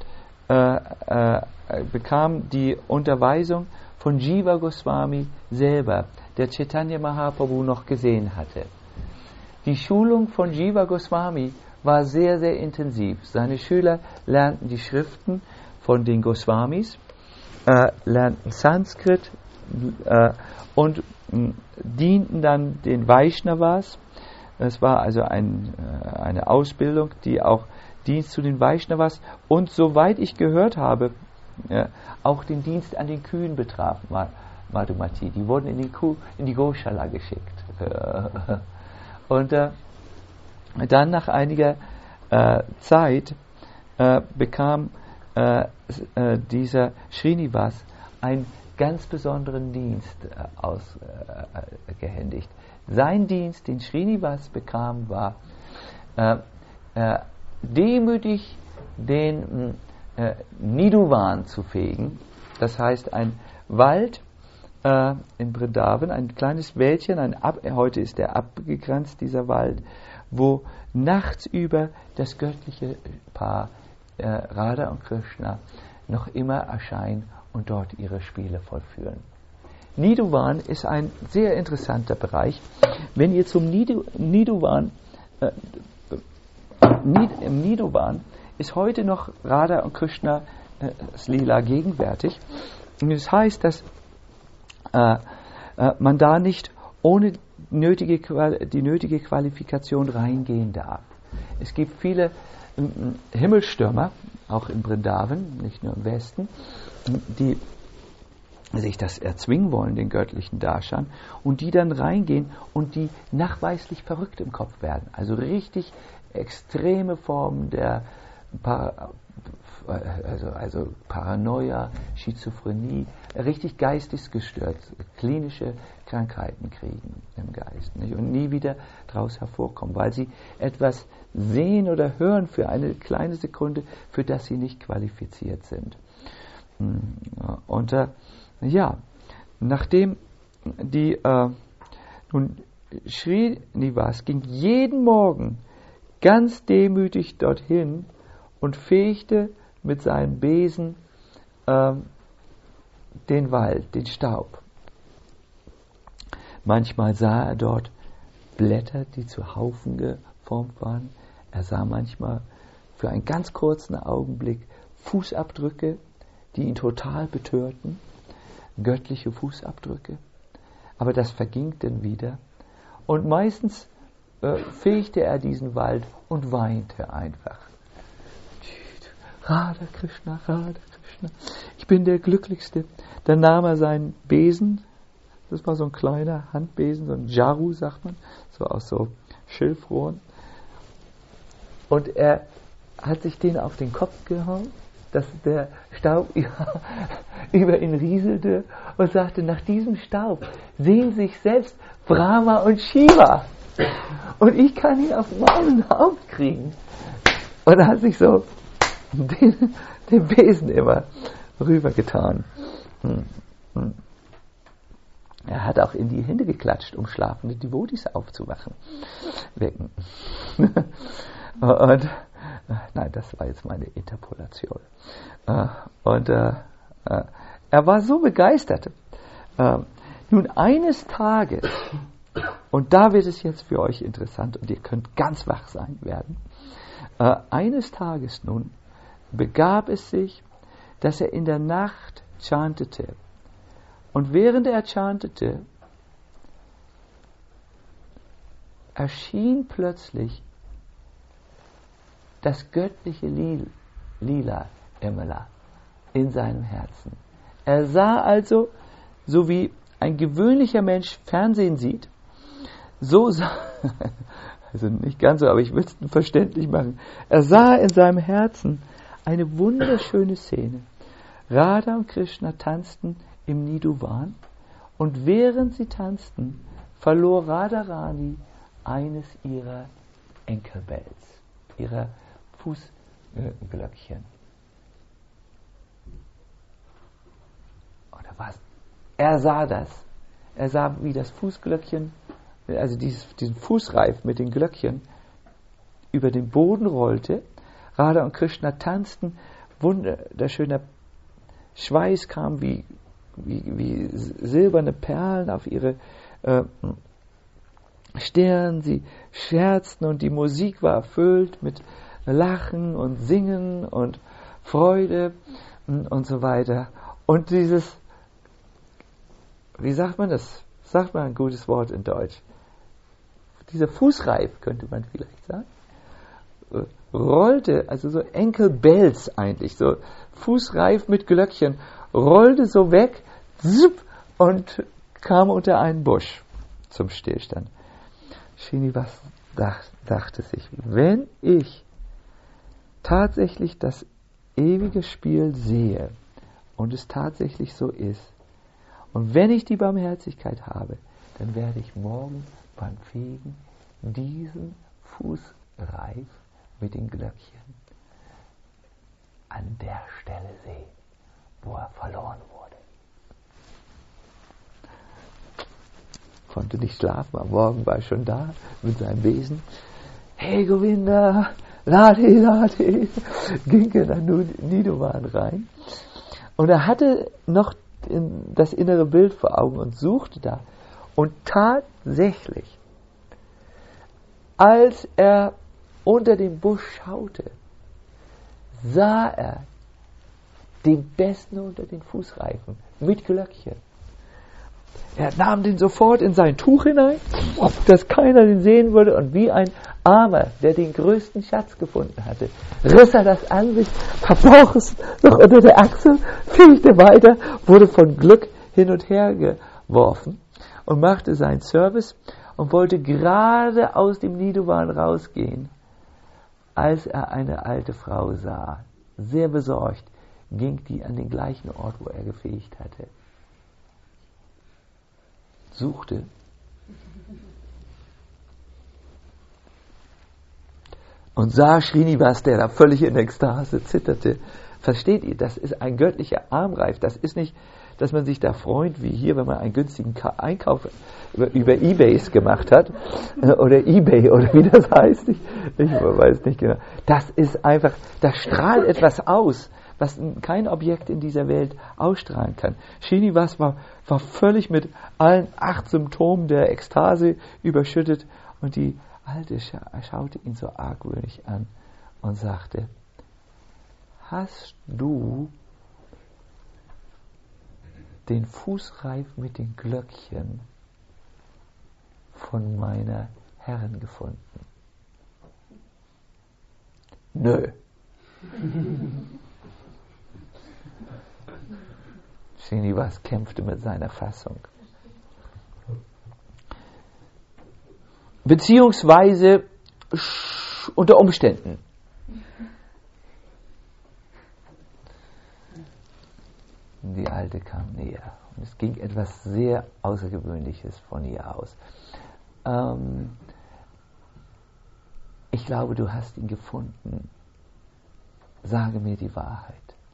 bekam die Unterweisung von Jiva Goswami selber, der Chaitanya Mahaprabhu noch gesehen hatte. Die Schulung von Jiva Goswami war sehr, sehr intensiv. Seine Schüler lernten die Schriften von den Goswamis, lernten Sanskrit und dienten dann den Vaishnavas. Es war also eine Ausbildung, die auch Dienst zu den Vaishnavas und, soweit ich gehört habe, auch den Dienst an den Kühen betraf, Madhumati. Die wurden in die Goshala geschickt. Und dann nach einiger Zeit bekam dieser Srinivas einen ganz besonderen Dienst ausgehändigt. Sein Dienst, den Srinivas bekam, war demütig den Nidhuvan zu fegen. Das heißt, ein Wald in Vrindavan, ein kleines Wäldchen, heute ist der abgegrenzt, dieser Wald, wo nachts über das göttliche Paar Radha und Krishna noch immer erscheinen und dort ihre Spiele vollführen. Nidhuvan ist ein sehr interessanter Bereich. Wenn ihr zum Nidhuvan, im Nidhuvan ist heute noch Radha und Krishna Lila gegenwärtig. Und das heißt, dass man da nicht ohne die nötige Qualifikation reingehen darf. Es gibt viele Himmelstürmer, auch in Vrindavan, nicht nur im Westen, die sich das erzwingen wollen, den göttlichen Darshan, und die dann reingehen und die nachweislich verrückt im Kopf werden. Also richtig extreme Formen der also Paranoia, Schizophrenie, richtig geistesgestört, klinische Krankheiten kriegen im Geist, nicht? Und nie wieder daraus hervorkommen, weil sie etwas sehen oder hören für eine kleine Sekunde, für das sie nicht qualifiziert sind. Und nachdem die nun Srinivas ging jeden Morgen ganz demütig dorthin und fegte mit seinem Besen den Wald, den Staub. Manchmal sah er dort Blätter, die zu Haufen geformt waren. Er sah manchmal für einen ganz kurzen Augenblick Fußabdrücke, die ihn total betörten, göttliche Fußabdrücke. Aber das verging dann wieder. Und meistens fegte er diesen Wald und weinte einfach. Radha Krishna, ich bin der Glücklichste. Dann nahm er seinen Besen, das war so ein kleiner Handbesen, so ein Jaru, sagt man, so aus so Schilfrohren. Und er hat sich den auf den Kopf gehauen, dass der Staub über ihn rieselte, und sagte, nach diesem Staub sehen sich selbst Brahma und Shiva. Und ich kann ihn auf meinen Haupt kriegen. Und er hat sich so den Besen immer rübergetan. Er hat auch in die Hände geklatscht, um schlafende Devotis wecken. Und nein, das war jetzt meine Interpolation. Und er war so begeistert. Nun, eines Tages, und da wird es jetzt für euch interessant und ihr könnt ganz wach sein werden, eines Tages nun begab es sich, dass er in der Nacht chantete. Und während er chantete, erschien plötzlich das göttliche Lila Emela in seinem Herzen. Er sah also, so wie ein gewöhnlicher Mensch Fernsehen sieht, so sah, also nicht ganz so, aber ich will es verständlich machen. Er sah in seinem Herzen eine wunderschöne Szene. Radha und Krishna tanzten im Nidhuvan, und während sie tanzten, verlor Radharani eines ihrer Enkelbells, ihrer Fußglöckchen. Oder was? Er sah das. Er sah, wie das Fußglöckchen, also diesen Fußreif mit den Glöckchen, über den Boden rollte. Radha und Krishna tanzten, wunderschöner Schweiß kam wie silberne Perlen auf ihre Stirn. Sie scherzten und die Musik war erfüllt mit Lachen und Singen und Freude und so weiter. Und dieses, wie sagt man das? Sagt man ein gutes Wort in Deutsch? Dieser Fußreif, könnte man vielleicht sagen, rollte, also so Enkelbells eigentlich, so Fußreif mit Glöckchen, rollte so weg und kam unter einen Busch zum Stillstand. Srinivas dachte sich, wenn ich tatsächlich das ewige Spiel sehe und es tatsächlich so ist, und wenn ich die Barmherzigkeit habe, dann werde ich morgen beim Fegen diesen Fußreif mit den Glöckchen an der Stelle sehen, wo er verloren wurde. Konnte nicht schlafen, am Morgen war er schon da mit seinem Besen. Hey Govinda, Lade, ging er dann nun Nidhuvan rein. Und er hatte noch das innere Bild vor Augen und suchte da. Und tatsächlich, als er unter dem Busch schaute, sah er den Besten unter den Fußreifen mit Glöckchen. Er nahm den sofort in sein Tuch hinein, dass keiner den sehen würde, und wie ein Armer, der den größten Schatz gefunden hatte, riss er das an sich, verbrauch es noch unter der Achsel, fegte weiter, wurde von Glück hin und her geworfen und machte seinen Service und wollte gerade aus dem Nidhovan rausgehen, als er eine alte Frau sah. Sehr besorgt ging die an den gleichen Ort, wo er gefegt hatte. Suchte. Und sah Srinivas, der da völlig in Ekstase zitterte. Versteht ihr, das ist ein göttlicher Armreif. Das ist nicht, dass man sich da freut, wie hier, wenn man einen günstigen Einkauf über Ebays gemacht hat. Oder Ebay, oder wie das heißt. Ich weiß nicht genau. Das ist einfach, da strahlt etwas aus, was kein Objekt in dieser Welt ausstrahlen kann. Srinivas war völlig mit allen 8 Symptomen der Ekstase überschüttet. Und die Alte schaute ihn so argwöhnig an und sagte: Hast du den Fußreif mit den Glöckchen von meiner Herrin gefunden? Nö. Srinivas kämpfte mit seiner Fassung. Beziehungsweise unter Umständen. Die Alte kam näher und es ging etwas sehr Außergewöhnliches von ihr aus. Ich glaube, du hast ihn gefunden. Sage mir die Wahrheit.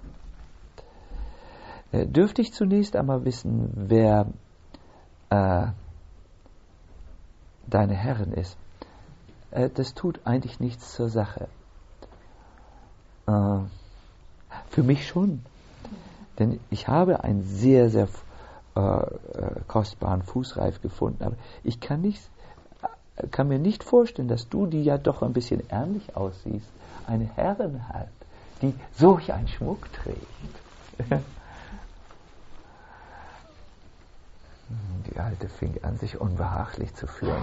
Dürfte ich zunächst einmal wissen, wer deine Herrin ist? Das tut eigentlich nichts zur Sache. Für mich schon. Denn ich habe einen sehr, sehr kostbaren Fußreif gefunden. Aber ich kann mir nicht vorstellen, dass du, die ja doch ein bisschen ärmlich aussiehst, eine Herrin hast, die solch einen Schmuck trägt. Die Alte fing an, sich unbehaglich zu fühlen.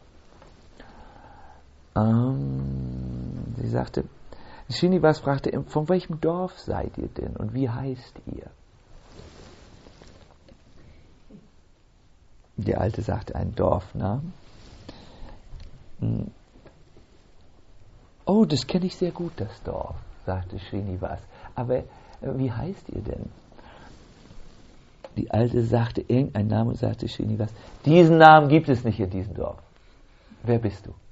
Sie sagte, Srinivas fragte, von welchem Dorf seid ihr denn und wie heißt ihr? Die Alte sagte einen Dorfnamen. Oh, das kenne ich sehr gut, das Dorf, sagte Srinivas. Aber wie heißt ihr denn? Die Alte sagte irgendeinen Namen und sagte Srinivas, diesen Namen gibt es nicht in diesem Dorf. Wer bist du?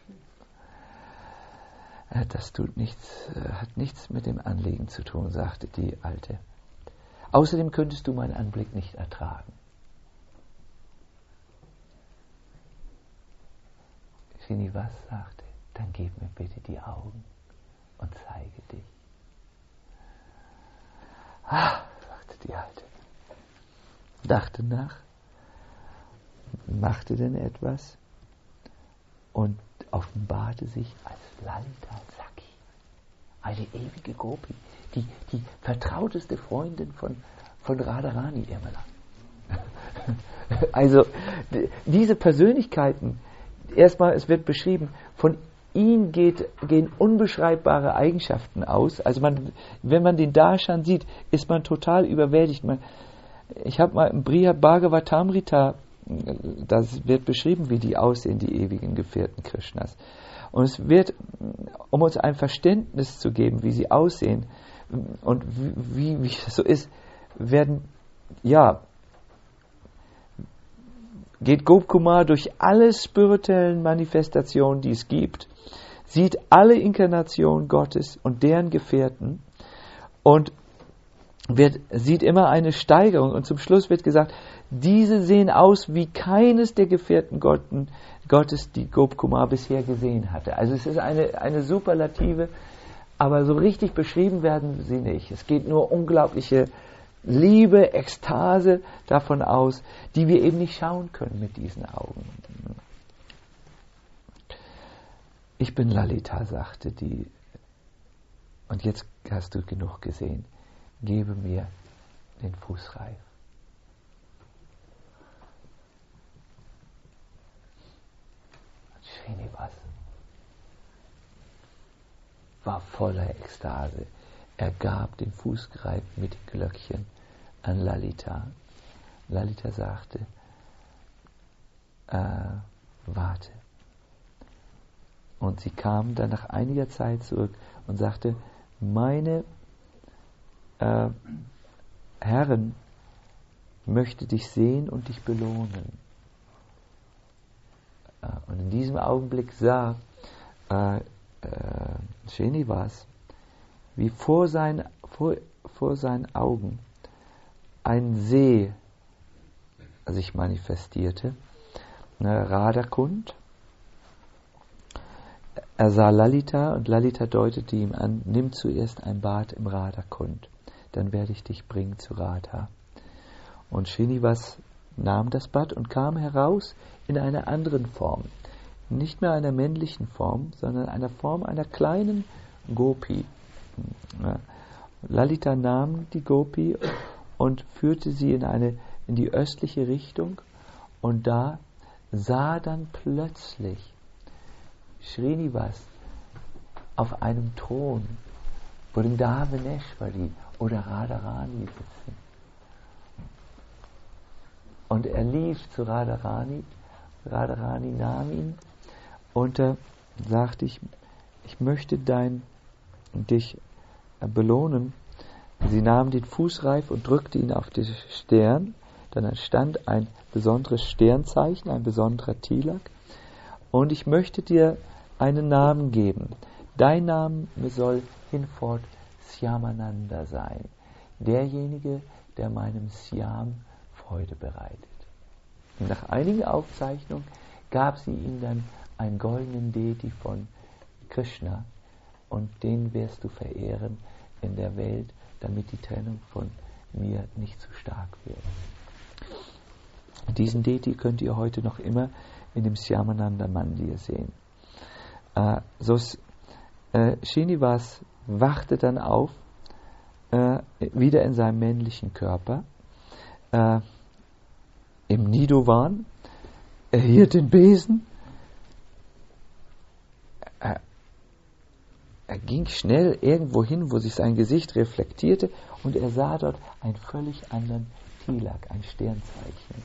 Das hat nichts mit dem Anliegen zu tun, sagte die Alte. Außerdem könntest du meinen Anblick nicht ertragen. Srinivas sagte, dann gib mir bitte die Augen und zeige dich. Sagte die Alte. Dachte nach, machte denn etwas und offenbarte sich als Lalita Sakhi, eine ewige Gopi, die vertrauteste Freundin von Radharani immer lang. Also diese Persönlichkeiten, erstmal, es wird beschrieben, von ihnen gehen unbeschreibbare Eigenschaften aus. Also wenn man den Darshan sieht, ist man total überwältigt. Ich habe mal im Brihad Bhagavatamrita, das wird beschrieben, wie die aussehen, die ewigen Gefährten Krishnas. Und es wird, um uns ein Verständnis zu geben, wie sie aussehen und wie das so ist, geht Gopkumar durch alle spirituellen Manifestationen, die es gibt, sieht alle Inkarnationen Gottes und deren Gefährten und sieht immer eine Steigerung. Und zum Schluss wird gesagt, diese sehen aus wie keines der Gefährten Gottes, die Gopkumar bisher gesehen hatte. Also es ist eine Superlative, aber so richtig beschrieben werden sie nicht. Es geht nur unglaubliche Liebe, Ekstase davon aus, die wir eben nicht schauen können mit diesen Augen. Ich bin Lalita, sagte die, und jetzt hast du genug gesehen. Gebe mir den Fußreif. Srinivas war voller Ekstase. Er gab den Fußreif mit den Glöckchen an Lalita. Lalita sagte, warte. Und sie kam dann nach einiger Zeit zurück und sagte, meine Herrin möchte dich sehen und dich belohnen. Und in diesem Augenblick sah Srinivas, wie vor seinen Augen ein See sich manifestierte, Radhakund. Er sah Lalita und Lalita deutete ihm an, nimm zuerst ein Bad im Radhakund, dann werde ich dich bringen zu Radha. Und Srinivas nahm das Bad und kam heraus in einer anderen Form. Nicht mehr einer männlichen Form, sondern einer Form einer kleinen Gopi. Lalita nahm die Gopi und führte sie in die östliche Richtung, und da sah dann plötzlich Srinivas auf einem Thron Vrindavaneshwari oder Radharani sitzen. Und er lief zu Radharani. Radharani nahm ihn und sagte, ich möchte dich belohnen. Sie nahm den Fußreif und drückte ihn auf den Stern. Dann entstand ein besonderes Sternzeichen, ein besonderer Tilak. Und ich möchte dir einen Namen geben. Dein Name soll hinfort Syamananda sein. Derjenige, der meinem Syam Freude bereitet. Und nach einigen Aufzeichnungen gab sie ihm dann einen goldenen Deti von Krishna, und den wirst du verehren in der Welt, damit die Trennung von mir nicht zu stark wird. Diesen Deti könnt ihr heute noch immer in dem Syamananda Mandir sehen. Srinivas wachte dann auf, wieder in seinem männlichen Körper, im Nidhovan. Er hielt den Besen. Er ging schnell irgendwo hin, wo sich sein Gesicht reflektierte, und er sah dort einen völlig anderen Tilak, ein Sternzeichen.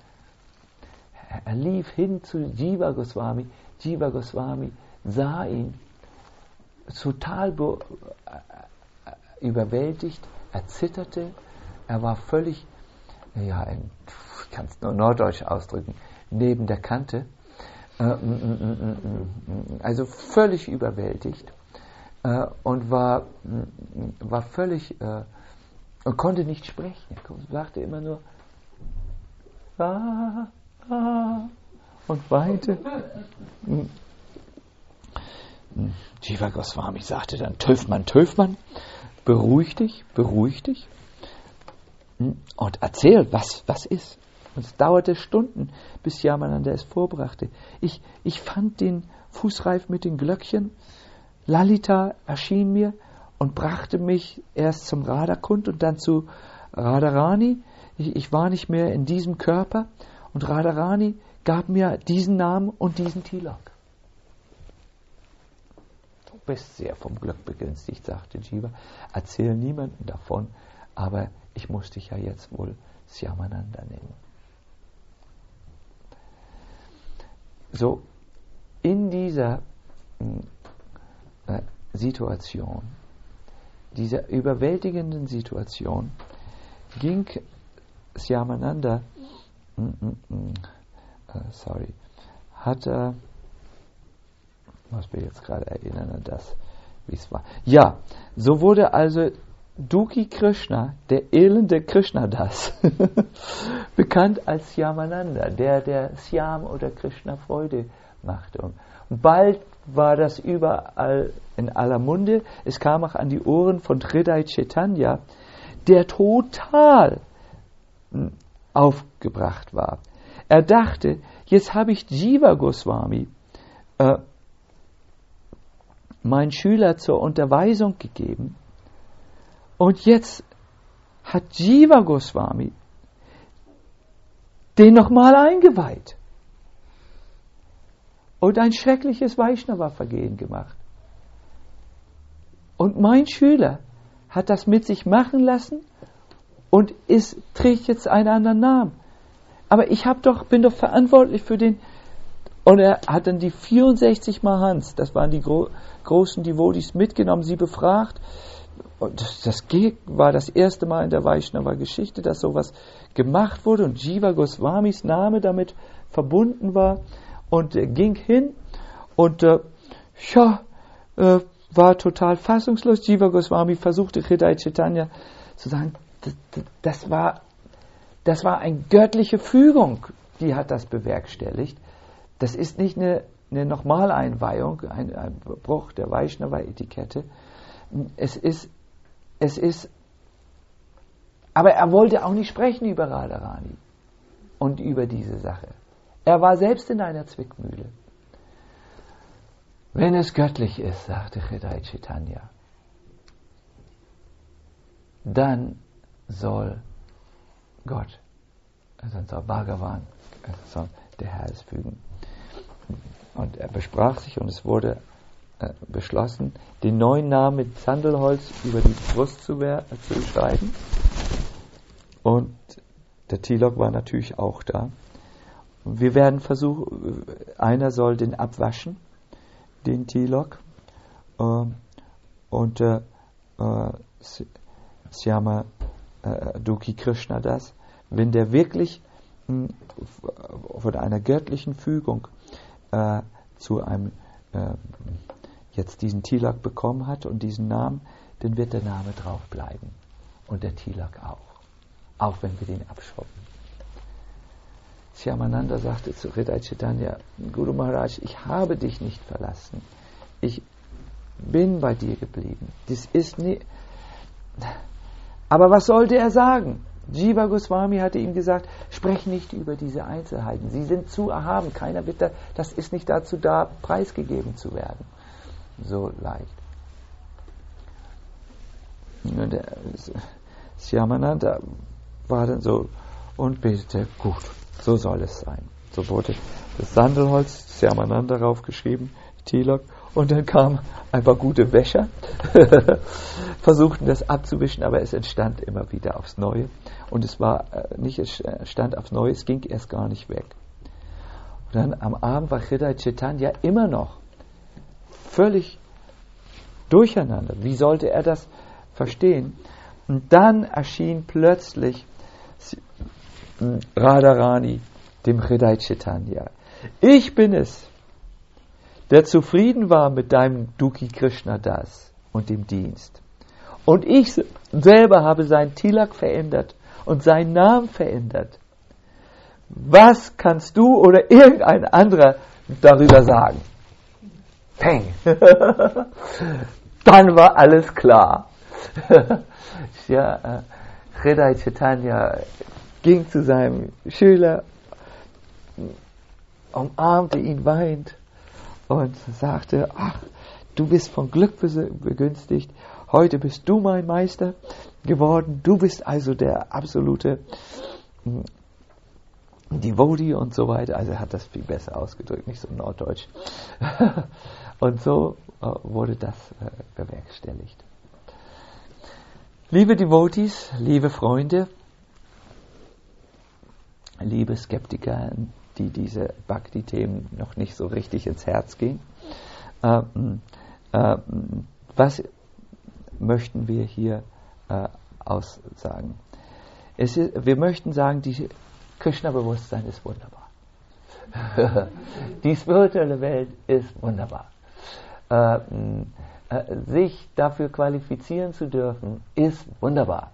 Er lief hin zu Jiva Goswami. Jiva Goswami sah ihn total überwältigt, er zitterte, er war völlig, ich kann es nur norddeutsch ausdrücken, neben der Kante, also völlig überwältigt, und war völlig, und konnte nicht sprechen. Er sagte immer nur und weinte. Jiva Goswami sagte dann, Töfmann, beruhig dich. Und erzähl, was ist. Und es dauerte Stunden, bis Yamananda es vorbrachte. Ich fand den Fußreif mit den Glöckchen. Lalita erschien mir und brachte mich erst zum Radhakund und dann zu Radharani. Ich war nicht mehr in diesem Körper, und Radharani gab mir diesen Namen und diesen Tilak. Du bist sehr vom Glück begünstigt, sagte Jiva. Erzähl niemandem davon, aber ich muss dich ja jetzt wohl Syamananda nennen. So, in dieser Situation, dieser überwältigenden Situation, ging Syamananda, hat muss mich jetzt gerade erinnern an das, wie es war. Ja, so wurde also Dukhi Krishna, der elende Krishnadas, bekannt als Syamananda, der Syam oder Krishna Freude machte. Und bald war das überall in aller Munde. Es kam auch an die Ohren von Hridaya Chaitanya, der total aufgebracht war. Er dachte, jetzt habe ich Jiva Goswami, mein Schüler, zur Unterweisung gegeben, und jetzt hat Jiva Goswami den nochmal eingeweiht und ein schreckliches Vaishnava-Vergehen gemacht. Und mein Schüler hat das mit sich machen lassen und trägt jetzt einen anderen Namen. Aber ich bin doch verantwortlich für den. Und er hat dann die 64 Mahants, das waren die großen Devotis, mitgenommen, sie befragt. Und das war das erste Mal in der Vaishnava-Geschichte, dass sowas gemacht wurde und Jiva Goswamis Name damit verbunden war. Und er ging hin und war total fassungslos. Jiva Goswami versuchte Hridaya Chaitanya zu sagen, das war eine göttliche Fügung, die hat das bewerkstelligt. Das ist nicht eine Normaleinweihung, ein Bruch der Vaishnava-Etikette. Aber er wollte auch nicht sprechen über Radharani und über diese Sache. Er war selbst in einer Zwickmühle. Wenn es göttlich ist, sagte Hridaya Chaitanya, dann soll Gott, dann soll Bhagavan, soll der Herr es fügen. Und er besprach sich und es wurde beschlossen, den neuen Namen mit Sandelholz über die Brust zu schreiben. Und der Tilak war natürlich auch da. Und wir werden versuchen, einer soll den abwaschen, den Tilak, und Syama Duki Krishna das, wenn der wirklich von einer göttlichen Fügung zu einem jetzt diesen Tilak bekommen hat und diesen Namen, dann wird der Name drauf bleiben. Und der Tilak auch wenn wir den abschrubben. Shyamananda sagte zu Hridaya Chaitanya, Guru Maharaj, ich habe dich nicht verlassen. Ich bin bei dir geblieben. Das ist nie. Aber was sollte er sagen? Jiva Goswami hatte ihm gesagt, sprech nicht über diese Einzelheiten. Sie sind zu erhaben. Keiner wird das ist nicht dazu da, preisgegeben zu werden. So leicht. Und der Shyamananda war dann so und betete, gut, so soll es sein. So wurde das Sandelholz Shyamananda raufgeschrieben, Tilak, und dann kamen ein paar gute Wäscher, versuchten das abzuwischen, aber es entstand immer wieder aufs Neue. Und es stand aufs Neue, es ging erst gar nicht weg. Und dann am Abend war Hridaya Chaitanya immer noch völlig durcheinander. Wie sollte er das verstehen? Und dann erschien plötzlich Radharani dem Hridaya Chaitanya. Ich bin es, der zufrieden war mit deinem Duki Krishna Das und dem Dienst. Und ich selber habe seinen Tilak verändert und seinen Namen verändert. Was kannst du oder irgendein anderer darüber sagen? Peng! Dann war alles klar. Ja, Hridaya Chaitanya ging zu seinem Schüler, umarmte ihn weinend und sagte, ach, du bist von Glück begünstigt, heute bist du mein Meister geworden, du bist also der absolute Devotee und so weiter. Also er hat das viel besser ausgedrückt, nicht so norddeutsch. Und so wurde das bewerkstelligt. Liebe Devotees, liebe Freunde, liebe Skeptiker, die diese Bhakti-Themen noch nicht so richtig ins Herz gehen, was möchten wir hier aussagen? Wir möchten sagen, die Krishna-Bewusstsein ist wunderbar. Die spirituelle Welt ist wunderbar. Sich dafür qualifizieren zu dürfen, ist wunderbar.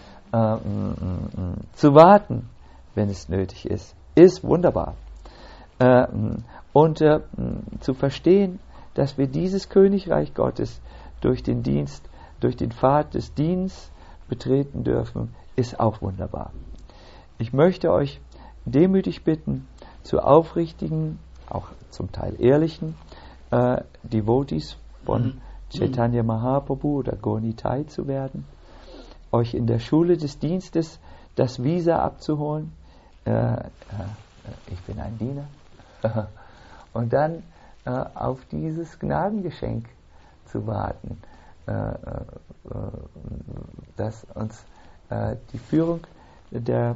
Zu warten, wenn es nötig ist wunderbar. Und zu verstehen, dass wir dieses Königreich Gottes durch den Dienst, durch den Pfad des Dienstes betreten dürfen, ist auch wunderbar. Ich möchte euch demütig bitten, zu aufrichtigen, auch zum Teil ehrlichen Devotees von Chaitanya Mahaprabhu oder Gaur-Nitai zu werden, euch in der Schule des Dienstes das Visa abzuholen. Ich bin ein Diener. Und dann auf dieses Gnadengeschenk zu warten, das uns die Führung der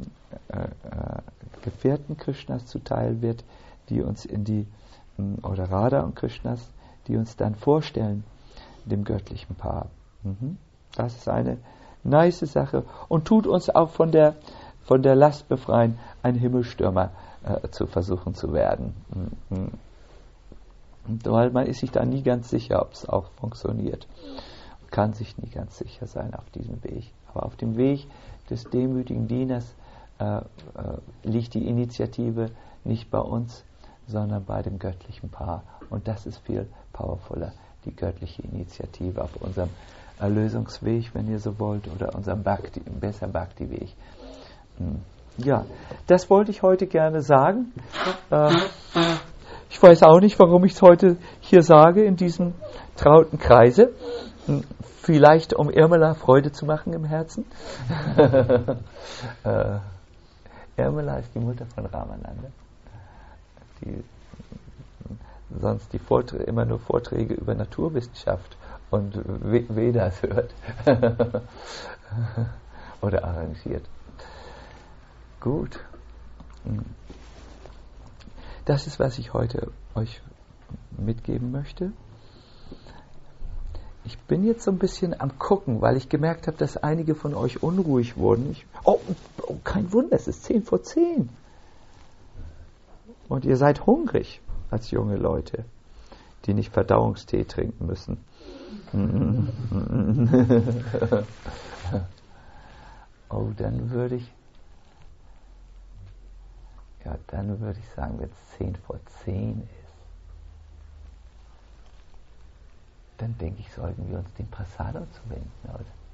Gefährten Krishnas zuteil wird, die uns oder Radha und Krishnas, die uns dann vorstellen, dem göttlichen Paar. Das ist eine nice Sache und tut uns auch von der Last befreien, ein Himmelstürmer zu versuchen zu werden. Weil man ist sich da nie ganz sicher, ob es auch funktioniert. Man kann sich nie ganz sicher sein auf diesem Weg. Aber auf dem Weg des demütigen Dieners liegt die Initiative nicht bei uns, sondern bei dem göttlichen Paar. Und das ist viel powerfuler, die göttliche Initiative auf unserem Erlösungsweg, wenn ihr so wollt, oder unserem Bhakti-Weg. Ja, das wollte ich heute gerne sagen. Ich weiß auch nicht, warum ich es heute hier sage, in diesem trauten Kreise. Vielleicht, um Irmela Freude zu machen im Herzen. Irmela ist die Mutter von Ramananda, die sonst immer nur Vorträge über Naturwissenschaft und Vedas hört oder arrangiert. Gut. Das ist, was ich heute euch mitgeben möchte. Ich bin jetzt so ein bisschen am Gucken, weil ich gemerkt habe, dass einige von euch unruhig wurden. Kein Wunder, es ist 10:10. Und ihr seid hungrig als junge Leute, die nicht Verdauungstee trinken müssen. Dann würde ich sagen, wenn es 10:10 ist, dann denke ich, sollten wir uns dem Prasadam zuwenden, oder?